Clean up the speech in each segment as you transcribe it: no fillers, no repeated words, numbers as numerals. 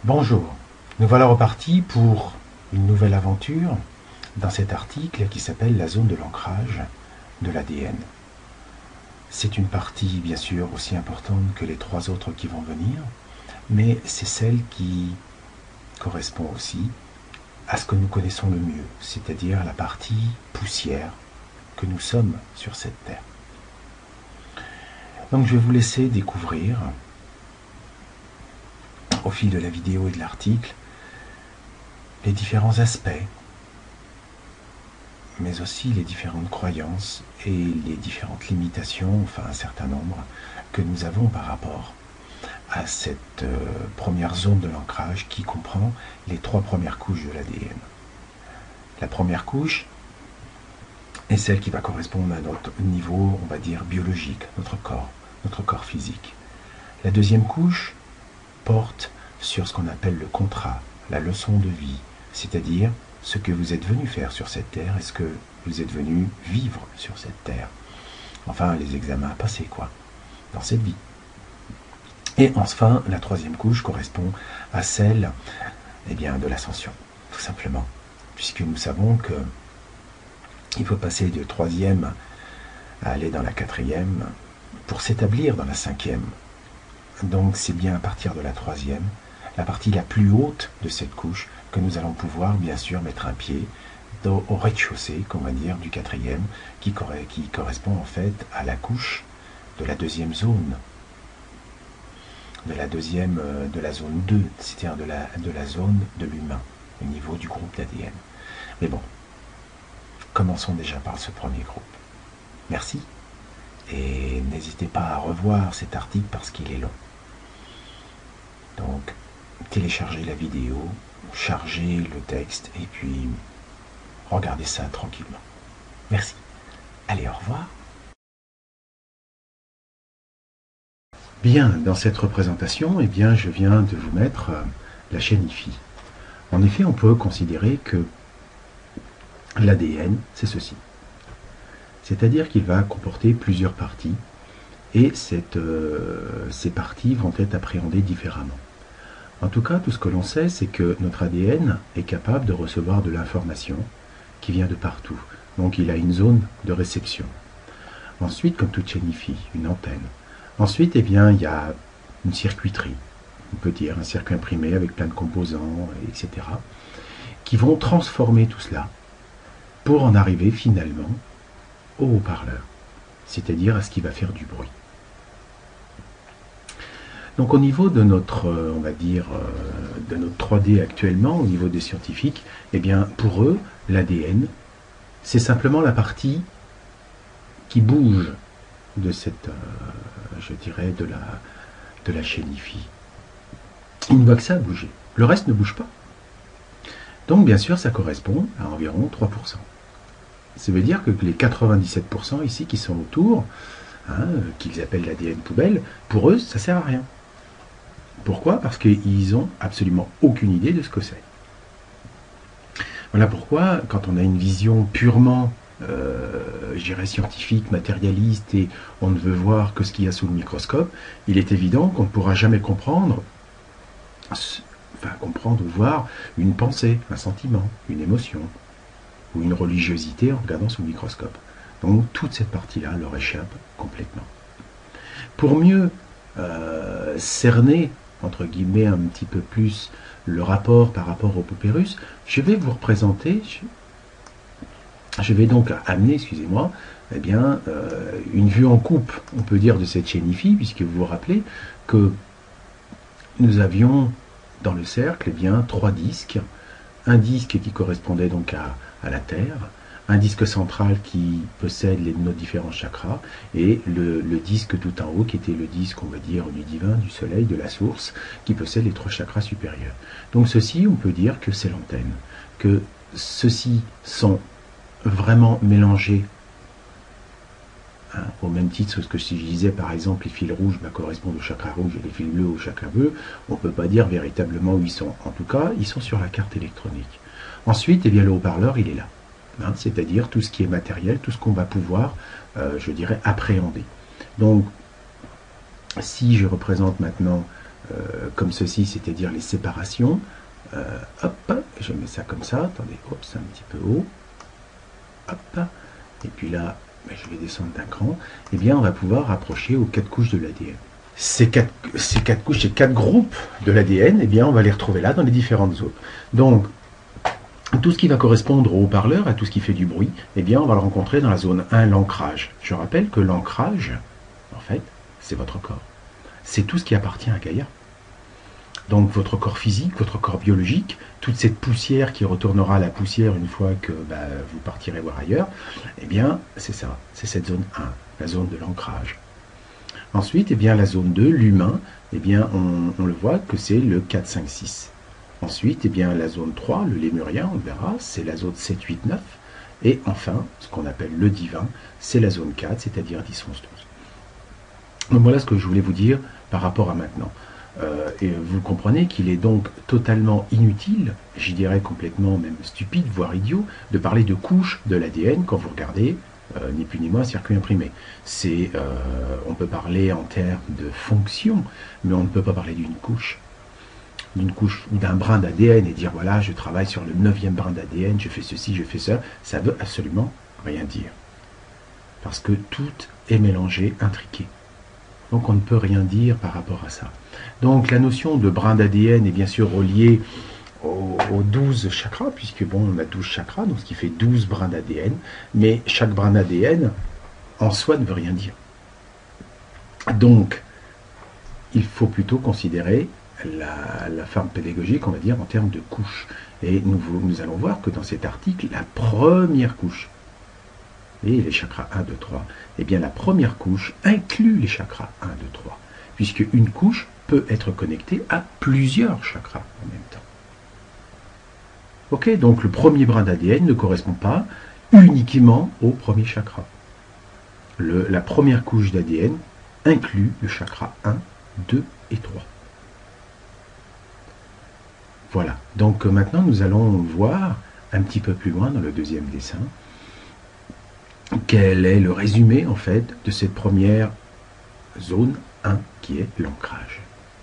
Bonjour, nous voilà repartis pour une nouvelle aventure dans cet article qui s'appelle la zone de l'ancrage de l'ADN. C'est une partie bien sûr aussi importante que les trois autres qui vont venir, mais c'est celle qui correspond aussi à ce que nous connaissons le mieux, c'est-à-dire la partie poussière que nous sommes sur cette terre. Donc je vais vous laisser découvrir au fil de la vidéo et de l'article les différents aspects, mais aussi les différentes croyances et les différentes limitations, enfin un certain nombre, que nous avons par rapport à cette première zone de l'ancrage qui comprend les trois premières couches de l'ADN. La première couche est celle qui va correspondre à notre niveau, on va dire, biologique, notre corps physique. La deuxième couche porte sur ce qu'on appelle le contrat, la leçon de vie, c'est-à-dire ce que vous êtes venu faire sur cette terre et ce que vous êtes venu vivre sur cette terre. Enfin, les examens à passer, quoi, dans cette vie. Et enfin, la troisième couche correspond à celle de l'ascension, tout simplement. Puisque nous savons que il faut passer de troisième à aller dans la quatrième pour s'établir dans la cinquième. Donc c'est bien à partir de la troisième, la partie la plus haute de cette couche, que nous allons pouvoir bien sûr mettre un pied au rez-de-chaussée, qu'on va dire, du quatrième, qui correspond en fait à la couche de la deuxième zone, de la zone 2, c'est-à-dire de la zone de l'humain, au niveau du groupe d'ADN. Mais bon, commençons déjà par ce premier groupe. Merci, et n'hésitez pas à revoir cet article parce qu'il est long. Donc, téléchargez la vidéo, chargez le texte et puis regardez ça tranquillement. Merci. Allez, au revoir. Bien, dans cette représentation, je viens de vous mettre la chaîne IFI. En effet, on peut considérer que l'ADN, c'est ceci. C'est-à-dire qu'il va comporter plusieurs parties et ces parties vont être appréhendées différemment. En tout cas, tout ce que l'on sait, c'est que notre ADN est capable de recevoir de l'information qui vient de partout. Donc il a une zone de réception. Ensuite, comme toute chaîne IFI, une antenne. Ensuite, il y a une circuiterie, on peut dire un circuit imprimé avec plein de composants, etc., qui vont transformer tout cela pour en arriver finalement au haut-parleur, c'est-à-dire à ce qui va faire du bruit. Donc au niveau de notre, on va dire, de notre 3D actuellement, au niveau des scientifiques, pour eux, l'ADN, c'est simplement la partie qui bouge de cette, je dirais, de la chaîne IFI. Il ne voit que ça bouger. Le reste ne bouge pas. Donc bien sûr, ça correspond à environ 3%. Ça veut dire que les 97% ici qui sont autour, qu'ils appellent l'ADN poubelle, pour eux, ça ne sert à rien. Pourquoi? Parce qu'ils n'ont absolument aucune idée de ce que c'est. Voilà pourquoi, quand on a une vision purement, je dirais, scientifique, matérialiste, et on ne veut voir que ce qu'il y a sous le microscope, il est évident qu'on ne pourra jamais comprendre ou voir une pensée, un sentiment, une émotion, ou une religiosité en regardant sous le microscope. Donc toute cette partie-là leur échappe complètement. Pour mieux cerner, entre guillemets, un petit peu plus le rapport par rapport au papyrus, je vais vous représenter, je vais donc amener, excusez-moi, une vue en coupe, on peut dire, de cette chaîne IFI, puisque vous vous rappelez que nous avions dans le cercle trois disques, un disque qui correspondait donc à la Terre, un disque central qui possède nos différents chakras, et le disque tout en haut qui était le disque, on va dire, du divin, du soleil, de la source, qui possède les trois chakras supérieurs. Donc ceci, on peut dire que c'est l'antenne, que ceux-ci sont vraiment mélangés, au même titre que ce que si je disais par exemple les fils rouges correspondent au chakra rouge et les fils bleus au chakra bleu, on ne peut pas dire véritablement où ils sont. En tout cas, ils sont sur la carte électronique. Ensuite, le haut-parleur, il est là. C'est-à-dire tout ce qui est matériel, tout ce qu'on va pouvoir, je dirais, appréhender. Donc, si je représente maintenant comme ceci, c'est-à-dire les séparations. Hop, je mets ça comme ça, attendez, hop, c'est un petit peu haut. Hop, et puis là, je vais descendre d'un cran. Eh bien, on va pouvoir rapprocher aux 4 couches de l'ADN. Ces quatre couches, ces 4 groupes de l'ADN, eh bien, on va les retrouver là dans les différentes zones. Donc, tout ce qui va correspondre au haut-parleur, à tout ce qui fait du bruit, eh bien, on va le rencontrer dans la zone 1, l'ancrage. Je rappelle que l'ancrage, en fait, c'est votre corps. C'est tout ce qui appartient à Gaïa. Donc, votre corps physique, votre corps biologique, toute cette poussière qui retournera à la poussière une fois que vous partirez voir ailleurs, eh bien, c'est ça, c'est cette zone 1, la zone de l'ancrage. Ensuite, eh bien, la zone 2, l'humain, eh bien, on le voit que c'est le 4, 5, 6. Ensuite, eh bien, la zone 3, le lémurien, on le verra, c'est la zone 7, 8, 9. Et enfin, ce qu'on appelle le divin, c'est la zone 4, c'est-à-dire 10, 11, 12. Donc voilà ce que je voulais vous dire par rapport à maintenant. Et vous comprenez qu'il est donc totalement inutile, j'y dirais complètement même stupide, voire idiot, de parler de couches de l'ADN quand vous regardez ni plus ni moins un circuit imprimé. On peut parler en termes de fonction, mais on ne peut pas parler d'une couche ou d'un brin d'ADN et dire voilà, je travaille sur le 9e brin d'ADN, je fais ceci, je fais ça. Ça veut absolument rien dire. Parce que tout est mélangé, intriqué. Donc on ne peut rien dire par rapport à ça. Donc la notion de brin d'ADN est bien sûr reliée aux 12 chakras, puisque bon, on a 12 chakras, donc ce qui fait 12 brins d'ADN, mais chaque brin d'ADN en soi ne veut rien dire. Donc, il faut plutôt considérer la forme pédagogique, on va dire, en termes de couches. Et nous allons voir que dans cet article, la première couche, et les chakras 1, 2, 3, eh bien la première couche inclut les chakras 1, 2, 3, puisque une couche peut être connectée à plusieurs chakras en même temps. Ok, donc le premier brin d'ADN ne correspond pas uniquement au premier chakra. La première couche d'ADN inclut le chakra 1, 2 et 3. Voilà, donc maintenant nous allons voir un petit peu plus loin dans le deuxième dessin quel est le résumé en fait de cette première zone 1 qui est l'ancrage.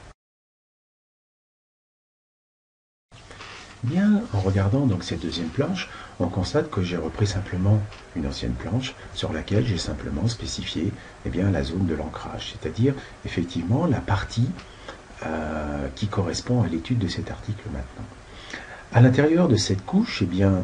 Bien, en regardant donc cette deuxième planche, on constate que j'ai repris simplement une ancienne planche sur laquelle j'ai simplement spécifié la zone de l'ancrage, c'est-à-dire effectivement la partie qui correspond à l'étude de cet article maintenant. À l'intérieur de cette couche,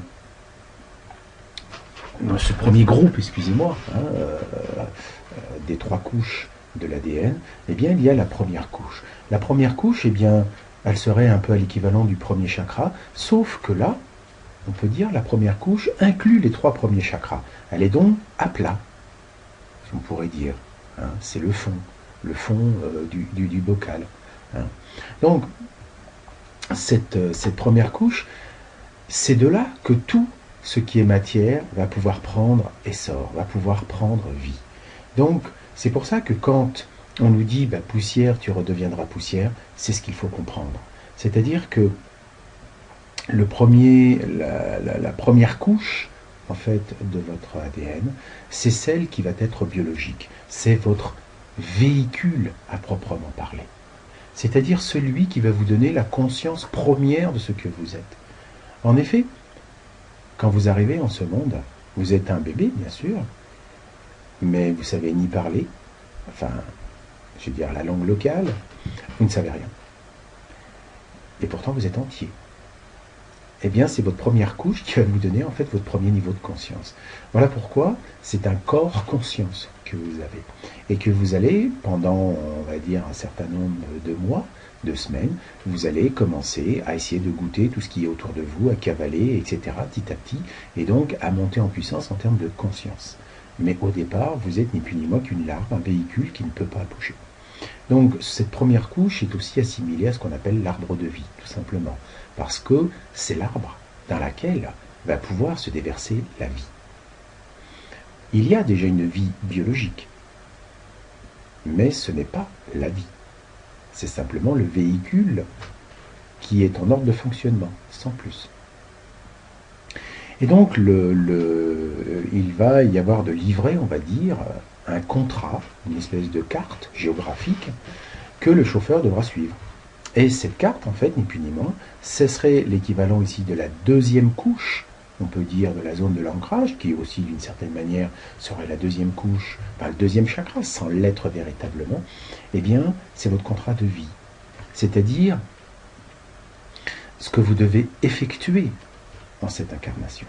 dans ce premier groupe, excusez-moi, des 3 couches de l'ADN, il y a la première couche. La première couche, elle serait un peu à l'équivalent du premier chakra, sauf que là, on peut dire la première couche inclut les 3 premiers chakras. Elle est donc à plat, on pourrait dire. C'est le fond du bocal. Donc, cette première couche, c'est de là que tout ce qui est matière va pouvoir prendre essor, va pouvoir prendre vie. Donc, c'est pour ça que quand on nous dit poussière, tu redeviendras poussière, c'est ce qu'il faut comprendre. C'est-à-dire que la première couche en fait de votre ADN, c'est celle qui va être biologique. C'est votre véhicule à proprement parler. C'est-à-dire celui qui va vous donner la conscience première de ce que vous êtes. En effet, quand vous arrivez en ce monde, vous êtes un bébé, bien sûr, mais vous ne savez ni parler, je veux dire la langue locale, vous ne savez rien. Et pourtant, vous êtes entier. C'est votre première couche qui va vous donner en fait votre premier niveau de conscience. Voilà pourquoi c'est un corps conscience que vous avez. Et que vous allez, pendant, on va dire, un certain nombre de mois, de semaines, vous allez commencer à essayer de goûter tout ce qui est autour de vous, à cavaler, etc., petit à petit, et donc à monter en puissance en termes de conscience. Mais au départ, vous êtes ni plus ni moins qu'une larve, un véhicule qui ne peut pas bouger. Donc cette première couche est aussi assimilée à ce qu'on appelle l'arbre de vie, tout simplement, parce que c'est l'arbre dans laquelle va pouvoir se déverser la vie. Il y a déjà une vie biologique, mais ce n'est pas la vie. C'est simplement le véhicule qui est en ordre de fonctionnement, sans plus. Et donc, il va y avoir de livret, on va dire, un contrat, une espèce de carte géographique que le chauffeur devra suivre. Et cette carte, en fait, ni plus ni moins, ce serait l'équivalent ici de la deuxième couche, on peut dire de la zone de l'ancrage, qui aussi d'une certaine manière serait la deuxième couche, le deuxième chakra, sans l'être véritablement. Eh bien, c'est votre contrat de vie. C'est-à-dire ce que vous devez effectuer en cette incarnation.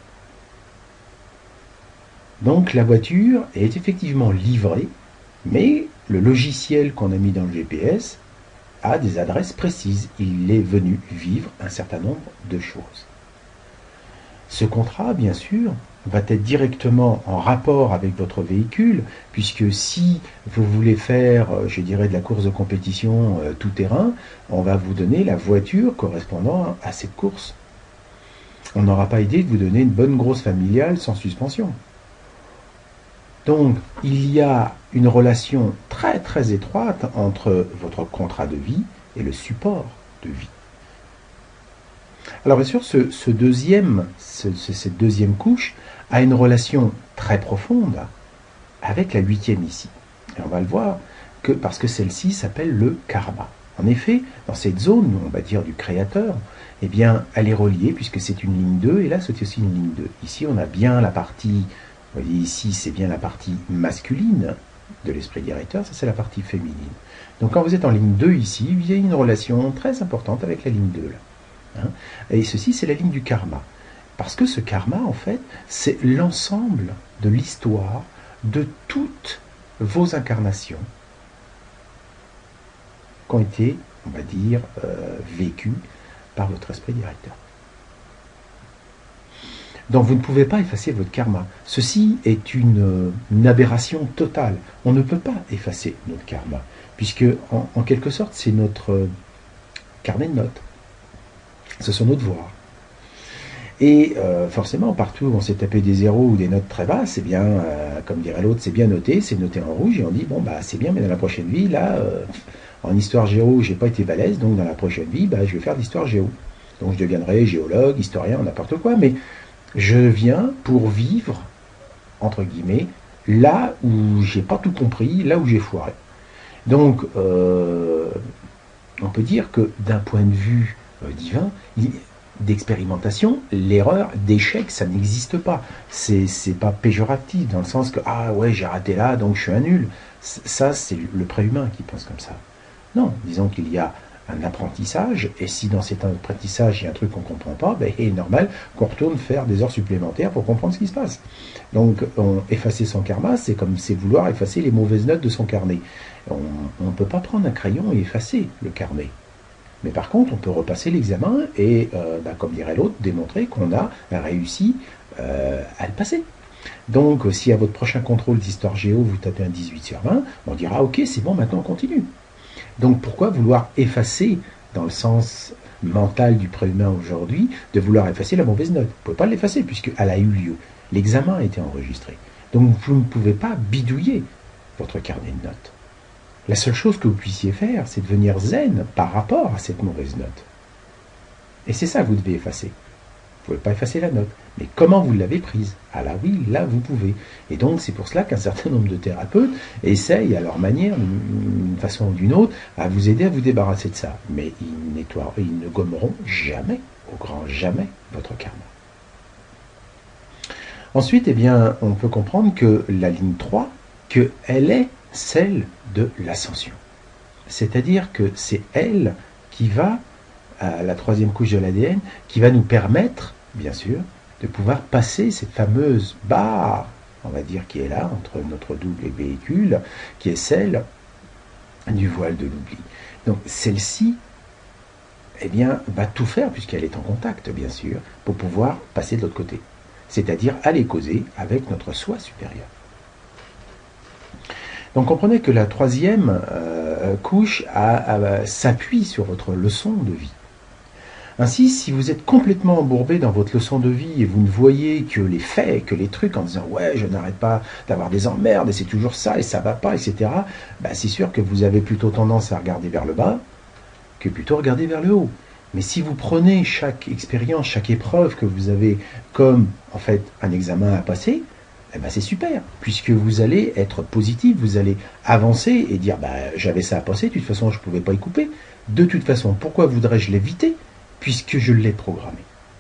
Donc la voiture est effectivement livrée, mais le logiciel qu'on a mis dans le GPS a des adresses précises. Il est venu vivre un certain nombre de choses. Ce contrat, bien sûr, va être directement en rapport avec votre véhicule, puisque si vous voulez faire, je dirais, de la course de compétition tout-terrain, on va vous donner la voiture correspondant à cette course. On n'aura pas idée de vous donner une bonne grosse familiale sans suspension. Donc, il y a une relation très très étroite entre votre contrat de vie et le support de vie. Alors bien sûr, cette deuxième couche a une relation très profonde avec la 8e ici. Et on va le voir parce que celle-ci s'appelle le karma. En effet, dans cette zone, on va dire du créateur, eh bien, elle est reliée puisque c'est une ligne 2 et là c'est aussi une ligne 2. Ici, on a bien la partie, vous voyez ici, c'est bien la partie masculine de l'esprit directeur, ça c'est la partie féminine. Donc quand vous êtes en ligne 2 ici, il y a une relation très importante avec la ligne 2 là. Et ceci, c'est la ligne du karma. Parce que ce karma, en fait, c'est l'ensemble de l'histoire de toutes vos incarnations qui ont été, on va dire, vécues par votre esprit directeur. Donc vous ne pouvez pas effacer votre karma. Ceci est une aberration totale. On ne peut pas effacer notre karma, puisque en quelque sorte, c'est notre carnet de notes. Ce sont nos devoirs. Et forcément, partout où on s'est tapé des zéros ou des notes très basses, c'est bien, comme dirait l'autre, c'est bien noté, c'est noté en rouge, et on dit, bon, bah c'est bien, mais dans la prochaine vie, là, en histoire géo, j'ai pas été balèze, donc dans la prochaine vie, bah, je vais faire de l'histoire géo. Donc je deviendrai géologue, historien, n'importe quoi, mais je viens pour vivre, entre guillemets, là où j'ai pas tout compris, là où j'ai foiré. Donc, on peut dire que d'un point de vue divin, d'expérimentation, l'erreur, d'échec, ça n'existe pas. C'est pas péjoratif dans le sens que ah ouais j'ai raté là donc je suis un nul. Ça c'est le préhumain qui pense comme ça. Non, disons qu'il y a un apprentissage et si dans cet apprentissage il y a un truc qu'on ne comprend pas, ben, il est normal qu'on retourne faire des heures supplémentaires pour comprendre ce qui se passe. Donc effacer son karma, c'est comme c'est vouloir effacer les mauvaises notes de son carnet. On ne peut pas prendre un crayon et effacer le carnet. Mais par contre, on peut repasser l'examen et, comme dirait l'autre, démontrer qu'on a réussi à le passer. Donc, si à votre prochain contrôle d'histoire géo, vous tapez un 18 sur 20, on dira, ok, c'est bon, maintenant on continue. Donc, pourquoi vouloir effacer, dans le sens mental du préhumain aujourd'hui, de vouloir effacer la mauvaise note? Vous ne pouvez pas l'effacer puisqu'elle a eu lieu. L'examen a été enregistré. Donc, vous ne pouvez pas bidouiller votre carnet de notes. La seule chose que vous puissiez faire, c'est devenir zen par rapport à cette mauvaise note. Et c'est ça que vous devez effacer. Vous ne pouvez pas effacer la note. Mais comment vous l'avez prise? Ah là oui, là vous pouvez. Et donc c'est pour cela qu'un certain nombre de thérapeutes essayent à leur manière, d'une façon ou d'une autre, à vous aider à vous débarrasser de ça. Mais ils ne gommeront jamais, au grand jamais, votre karma. Ensuite, eh bien, on peut comprendre que la ligne 3, qu'elle est celle de l'ascension. C'est-à-dire que c'est elle qui va, à la troisième couche de l'ADN, qui va nous permettre, bien sûr, de pouvoir passer cette fameuse barre, on va dire, qui est là, entre notre double véhicule, qui est celle du voile de l'oubli. Donc celle-ci, eh bien, va tout faire, puisqu'elle est en contact, bien sûr, pour pouvoir passer de l'autre côté. C'est-à-dire aller causer avec notre soi supérieur. Donc comprenez que la troisième couche s'appuie sur votre leçon de vie. Ainsi, si vous êtes complètement embourbé dans votre leçon de vie et vous ne voyez que les faits, que les trucs en disant « ouais, je n'arrête pas d'avoir des emmerdes et c'est toujours ça et ça va pas, etc. » c'est sûr que vous avez plutôt tendance à regarder vers le bas que plutôt regarder vers le haut. Mais si vous prenez chaque expérience, chaque épreuve que vous avez comme en fait un examen à passer, eh ben c'est super, puisque vous allez être positif, vous allez avancer et dire j'avais ça à penser, de toute façon je ne pouvais pas y couper. De toute façon, pourquoi voudrais-je l'éviter, puisque je l'ai programmé.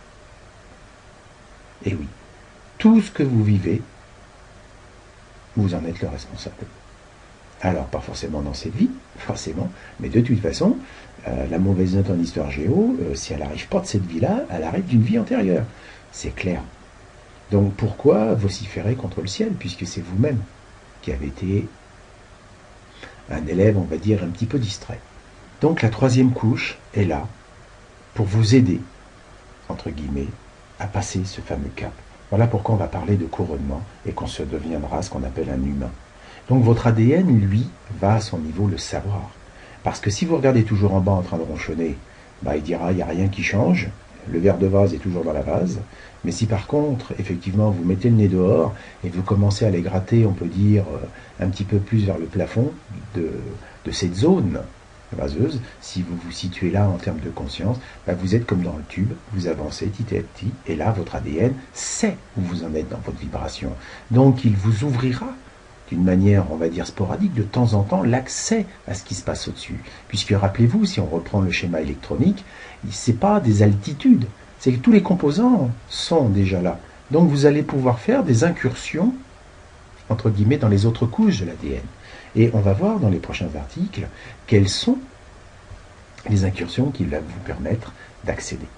Et oui, tout ce que vous vivez, vous en êtes le responsable. Alors, pas forcément dans cette vie, forcément, mais de toute façon, la mauvaise note en histoire géo, si elle n'arrive pas de cette vie-là, elle arrive d'une vie antérieure. C'est clair. Donc pourquoi vociférer contre le ciel, puisque c'est vous-même qui avez été un élève, on va dire, un petit peu distrait. Donc la troisième couche est là pour vous aider, entre guillemets, à passer ce fameux cap. Voilà pourquoi on va parler de couronnement et qu'on se deviendra ce qu'on appelle un humain. Donc votre ADN, lui, va à son niveau le savoir. Parce que si vous regardez toujours en bas en train de ronchonner, il dira il n'y a rien qui change, le verre de vase est toujours dans la vase. Mais si par contre, effectivement, vous mettez le nez dehors et vous commencez à les gratter, on peut dire, un petit peu plus vers le plafond de cette zone vaseuse, si vous vous situez là en termes de conscience, vous êtes comme dans le tube, vous avancez petit à petit, et là, votre ADN sait où vous en êtes dans votre vibration. Donc, il vous ouvrira d'une manière, on va dire, sporadique, de temps en temps, l'accès à ce qui se passe au-dessus. Puisque, rappelez-vous, si on reprend le schéma électronique, ce n'est pas des altitudes, c'est que tous les composants sont déjà là. Donc, vous allez pouvoir faire des incursions, entre guillemets, dans les autres couches de l'ADN. Et on va voir dans les prochains articles quelles sont les incursions qui vont vous permettre d'accéder.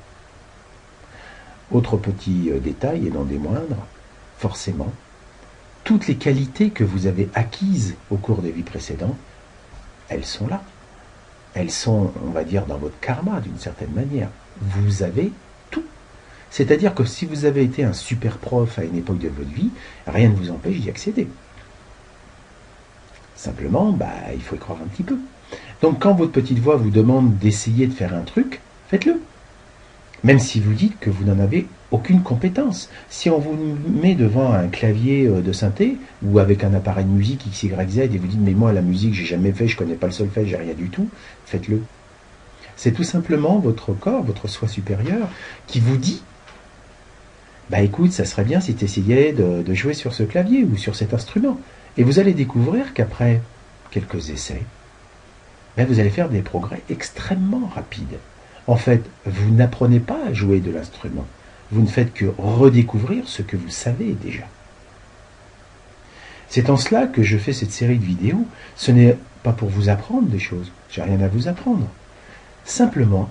Autre petit détail, et non des moindres, forcément, toutes les qualités que vous avez acquises au cours des vies précédentes, elles sont là. Elles sont, on va dire, dans votre karma d'une certaine manière. Vous avez tout. C'est-à-dire que si vous avez été un super prof à une époque de votre vie, rien ne vous empêche d'y accéder. Simplement, il faut y croire un petit peu. Donc quand votre petite voix vous demande d'essayer de faire un truc, faites-le. Même si vous dites que vous n'en avez aucune compétence. Si on vous met devant un clavier de synthé ou avec un appareil de musique XYZ et vous dites mais moi la musique j'ai jamais fait, je connais pas le solfège, j'ai rien du tout, faites-le. C'est tout simplement votre corps, votre soi supérieur qui vous dit écoute, ça serait bien si tu essayais de jouer sur ce clavier ou sur cet instrument. Et vous allez découvrir qu'après quelques essais, vous allez faire des progrès extrêmement rapides. En fait, vous n'apprenez pas à jouer de l'instrument. Vous ne faites que redécouvrir ce que vous savez déjà. C'est en cela que je fais cette série de vidéos. Ce n'est pas pour vous apprendre des choses. J'ai rien à vous apprendre. Simplement,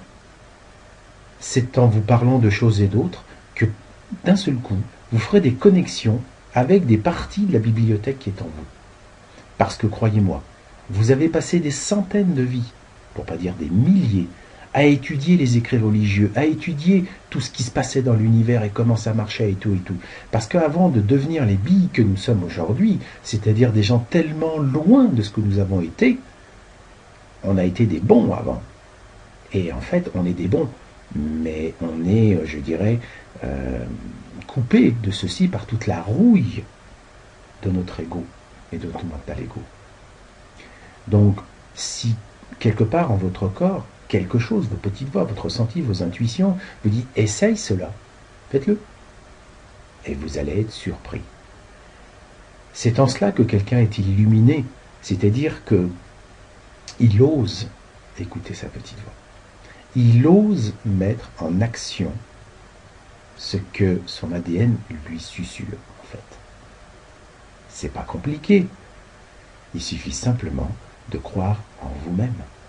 c'est en vous parlant de choses et d'autres que d'un seul coup, vous ferez des connexions avec des parties de la bibliothèque qui est en vous. Parce que croyez-moi, vous avez passé des centaines de vies, pour pas dire des milliers, à étudier les écrits religieux, à étudier tout ce qui se passait dans l'univers et comment ça marchait et tout et tout. Parce qu'avant de devenir les billes que nous sommes aujourd'hui, c'est-à-dire des gens tellement loin de ce que nous avons été, on a été des bons avant. Et en fait, on est des bons, mais on est, je dirais, coupé de ceci par toute la rouille de notre ego et de notre mental ego. Donc, si quelque part en votre corps, quelque chose, vos petites voix, votre ressenti, vos intuitions, vous dites « essaye cela », faites-le. Et vous allez être surpris. C'est en cela que quelqu'un est illuminé, c'est-à-dire que il ose écouter sa petite voix. Il ose mettre en action ce que son ADN lui susurre, en fait. C'est pas compliqué. Il suffit simplement de croire en vous-même.